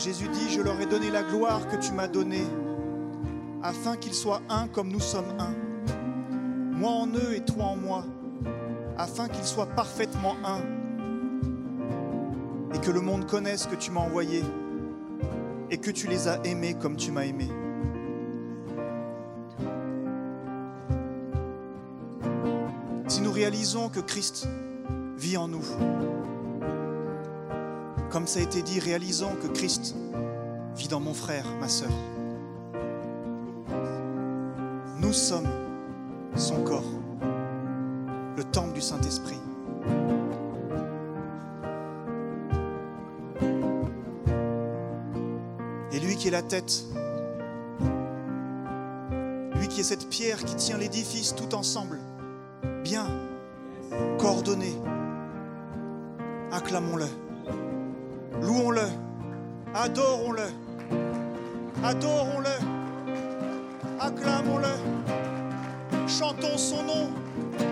Jésus dit, je leur ai donné la gloire que tu m'as donnée, afin qu'ils soient un comme nous sommes un. Moi en eux et toi en moi, afin qu'ils soient parfaitement un. Et que le monde connaisse que tu m'as envoyé et que tu les as aimés comme tu m'as aimé. Si nous réalisons que Christ vit en nous, comme ça a été dit, réalisons que Christ vit dans mon frère, ma sœur. Nous sommes son corps, le temple du Saint-Esprit. Et lui qui est la tête, lui qui est cette pierre qui tient l'édifice tout ensemble, bien coordonné, acclamons-le. Louons-le, adorons-le, adorons-le, acclamons-le, chantons son nom.